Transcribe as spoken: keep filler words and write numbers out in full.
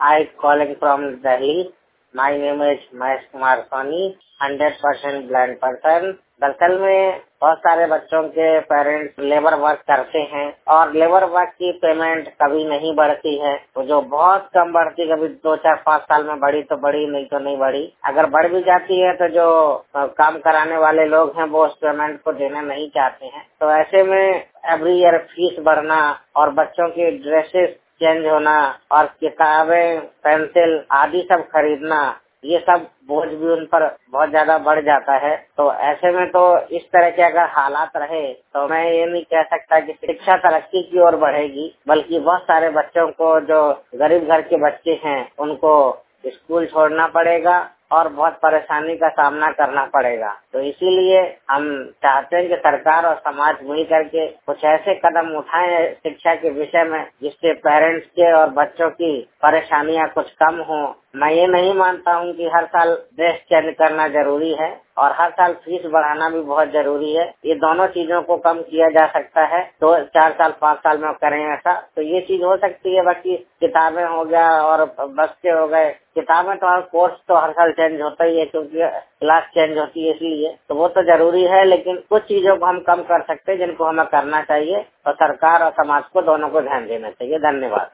I calling from Delhi. My name is Mahesh Kumar Soni, hundred percent blind person. दरअसल में बहुत सारे बच्चों के पेरेंट्स लेबर वर्क करते हैं और लेबर वर्क की पेमेंट कभी नहीं बढ़ती है, तो जो बहुत कम बढ़ती, कभी दो चार पाँच साल में बढ़ी तो बढ़ी, नहीं तो नहीं बढ़ी। अगर बढ़ भी जाती है तो जो काम कराने वाले लोग हैं वो उस पेमेंट को देना नहीं चाहते हैं। तो ऐसे में एवरी ईयर फीस बढ़ना और बच्चों की ड्रेसेस चेंज होना और किताबें, पेंसिल आदि सब खरीदना, ये सब बोझ भी उन पर बहुत ज्यादा बढ़ जाता है। तो ऐसे में तो इस तरह के अगर हालात रहे तो मैं ये नहीं कह सकता कि शिक्षा तरक्की की ओर बढ़ेगी, बल्कि बहुत सारे बच्चों को, जो गरीब घर के बच्चे हैं, उनको स्कूल छोड़ना पड़ेगा और बहुत परेशानी का सामना करना पड़ेगा। तो इसीलिए हम चाहते हैं कि सरकार और समाज मिल करके कुछ ऐसे कदम उठाएं शिक्षा के विषय में, जिससे पेरेंट्स के और बच्चों की परेशानियां कुछ कम हो। मैं ये नहीं मानता हूं कि हर साल ड्रेस चेंज करना जरूरी है और हर साल फीस बढ़ाना भी बहुत जरूरी है। ये दोनों चीजों को कम किया जा सकता है, तो चार साल पाँच साल में करें ऐसा तो ये चीज हो सकती है। बाकी किताबें हो गया और बस्ते हो गए, किताबें तो हर कोर्स तो हर साल चेंज होता ही है, क्योंकि क्लास चेंज होती है, इसलिए तो वो तो जरूरी है। लेकिन कुछ चीजों को हम कम कर सकते हैं जिनको हमें करना चाहिए, और सरकार और समाज को दोनों को ध्यान देना चाहिए। धन्यवाद।